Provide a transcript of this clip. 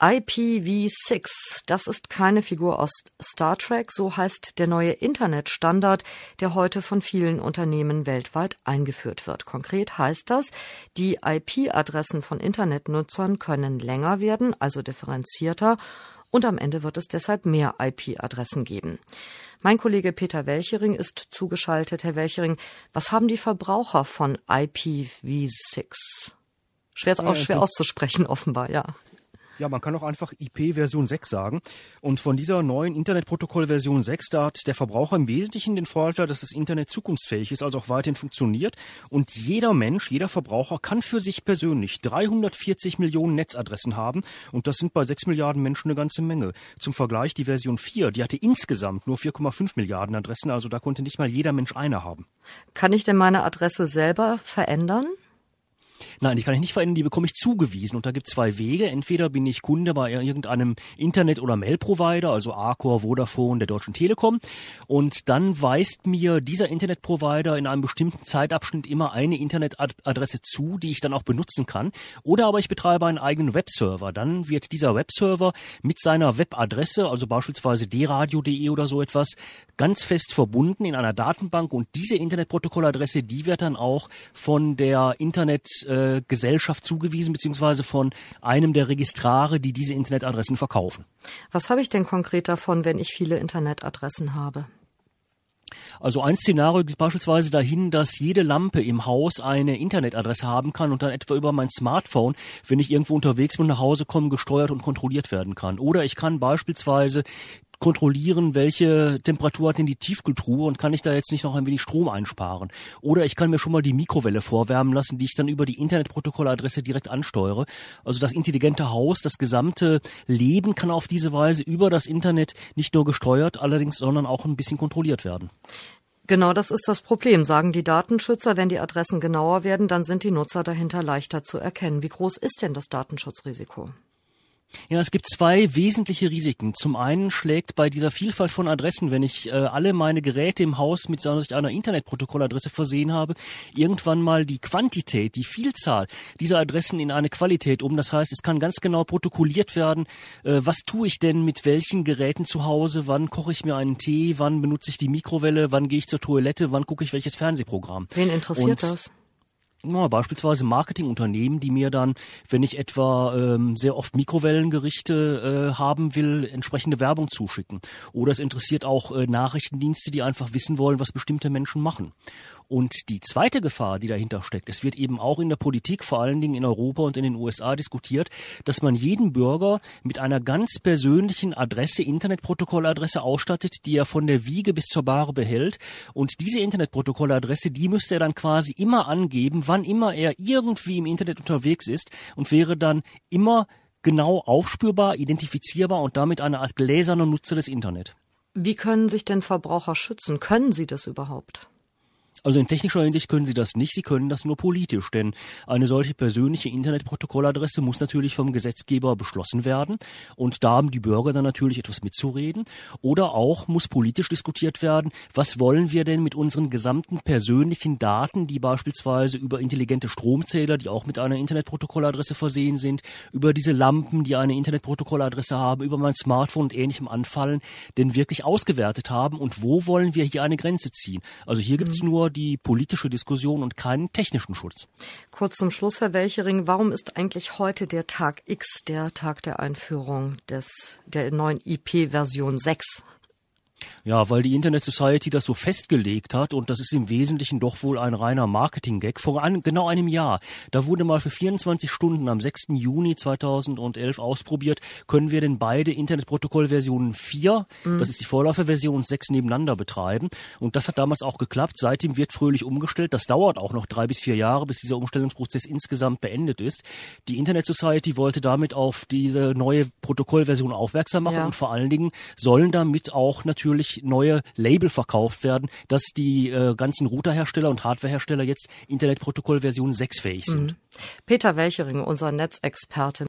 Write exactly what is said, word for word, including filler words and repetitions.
I P v sechs, das ist keine Figur aus Star Trek, so heißt der neue Internetstandard, der heute von vielen Unternehmen weltweit eingeführt wird. Konkret heißt das, die I P-Adressen von Internetnutzern können länger werden, also differenzierter, und am Ende wird es deshalb mehr I P-Adressen geben. Mein Kollege Peter Welchering ist zugeschaltet. Herr Welchering, was haben die Verbraucher von I P v sechs? Schwer, auch schwer auszusprechen, offenbar, ja. Ja, man kann auch einfach I P Version sechs sagen. Und von dieser neuen Internetprotokoll Version sechs, da hat der Verbraucher im Wesentlichen den Vorteil, dass das Internet zukunftsfähig ist, also auch weiterhin funktioniert. Und jeder Mensch, jeder Verbraucher kann für sich persönlich dreihundertvierzig Millionen Netzadressen haben. Und das sind bei sechs Milliarden Menschen eine ganze Menge. Zum Vergleich, die Version vier, die hatte insgesamt nur vier Komma fünf Milliarden Adressen. Also da konnte nicht mal jeder Mensch eine haben. Kann ich denn meine Adresse selber verändern? Nein, die kann ich nicht verändern, die bekomme ich zugewiesen. Und da gibt es zwei Wege. Entweder bin ich Kunde bei irgendeinem Internet- oder Mail-Provider, also Arcor, Vodafone, der Deutschen Telekom. Und dann weist mir dieser Internetprovider in einem bestimmten Zeitabschnitt immer eine Internetadresse zu, die ich dann auch benutzen kann. Oder aber ich betreibe einen eigenen Webserver. Dann wird dieser Webserver mit seiner Webadresse, also beispielsweise d radio punkt de oder so etwas, ganz fest verbunden in einer Datenbank. Und diese Internetprotokolladresse, die wird dann auch von der Internet äh, Gesellschaft zugewiesen, beziehungsweise von einem der Registrare, die diese Internetadressen verkaufen. Was habe ich denn konkret davon, wenn ich viele Internetadressen habe? Also ein Szenario geht beispielsweise dahin, dass jede Lampe im Haus eine Internetadresse haben kann und dann etwa über mein Smartphone, wenn ich irgendwo unterwegs bin, nach Hause komme, gesteuert und kontrolliert werden kann. Oder ich kann beispielsweise kontrollieren, welche Temperatur hat denn die Tiefkühltruhe und kann ich da jetzt nicht noch ein wenig Strom einsparen. Oder ich kann mir schon mal die Mikrowelle vorwärmen lassen, die ich dann über die Internetprotokolladresse direkt ansteuere. Also das intelligente Haus, das gesamte Leben kann auf diese Weise über das Internet nicht nur gesteuert, allerdings, sondern auch ein bisschen kontrolliert werden. Genau, das ist das Problem, sagen die Datenschützer. Wenn die Adressen genauer werden, dann sind die Nutzer dahinter leichter zu erkennen. Wie groß ist denn das Datenschutzrisiko? Ja, es gibt zwei wesentliche Risiken. Zum einen schlägt bei dieser Vielfalt von Adressen, wenn ich äh, alle meine Geräte im Haus mit einer Internetprotokolladresse versehen habe, irgendwann mal die Quantität, die Vielzahl dieser Adressen in eine Qualität um. Das heißt, es kann ganz genau protokolliert werden, äh, was tue ich denn mit welchen Geräten zu Hause, wann koche ich mir einen Tee, wann benutze ich die Mikrowelle, wann gehe ich zur Toilette, wann gucke ich welches Fernsehprogramm. Wen interessiert Und das? Ja, beispielsweise Marketingunternehmen, die mir dann, wenn ich etwa ähm, sehr oft Mikrowellengerichte äh, haben will, entsprechende Werbung zuschicken. Oder es interessiert auch äh, Nachrichtendienste, die einfach wissen wollen, was bestimmte Menschen machen. Und die zweite Gefahr, die dahinter steckt, es wird eben auch in der Politik, vor allen Dingen in Europa und in den U S A diskutiert, dass man jeden Bürger mit einer ganz persönlichen Adresse, Internetprotokolladresse ausstattet, die er von der Wiege bis zur Bahre behält. Und diese Internetprotokolladresse, die müsste er dann quasi immer angeben, wann immer er irgendwie im Internet unterwegs ist und wäre dann immer genau aufspürbar, identifizierbar und damit eine Art gläserner Nutzer des Internet. Wie können sich denn Verbraucher schützen? Können sie das überhaupt? Also in technischer Hinsicht können Sie das nicht, Sie können das nur politisch, denn eine solche persönliche Internetprotokolladresse muss natürlich vom Gesetzgeber beschlossen werden und da haben die Bürger dann natürlich etwas mitzureden. Oder auch muss politisch diskutiert werden, was wollen wir denn mit unseren gesamten persönlichen Daten, die beispielsweise über intelligente Stromzähler, die auch mit einer Internetprotokolladresse versehen sind, über diese Lampen, die eine Internetprotokolladresse haben, über mein Smartphone und Ähnlichem anfallen, denn wirklich ausgewertet haben und wo wollen wir hier eine Grenze ziehen. Also hier gibt es nur die politische Diskussion und keinen technischen Schutz. Kurz zum Schluss, Herr Welchering, warum ist eigentlich heute der Tag X, der Tag der Einführung des, der neuen I P Version sechs? Ja, weil die Internet Society das so festgelegt hat und das ist im Wesentlichen doch wohl ein reiner Marketing-Gag. Vor ein, genau einem Jahr, da wurde mal für vierundzwanzig Stunden am sechsten Juni zweitausendelf ausprobiert, können wir denn beide Internetprotokollversionen vier, mhm. das ist die Vorläuferversion, und sechs nebeneinander betreiben. Und das hat damals auch geklappt. Seitdem wird fröhlich umgestellt. Das dauert auch noch drei bis vier Jahre, bis dieser Umstellungsprozess insgesamt beendet ist. Die Internet Society wollte damit auf diese neue Protokollversion aufmerksam machen ja. und vor allen Dingen sollen damit auch natürlich neue Label verkauft werden, dass die äh, ganzen Routerhersteller und Hardwarehersteller jetzt Internetprotokoll Version sechs fähig sind. Mhm. Peter Welchering, unser Netzexperte.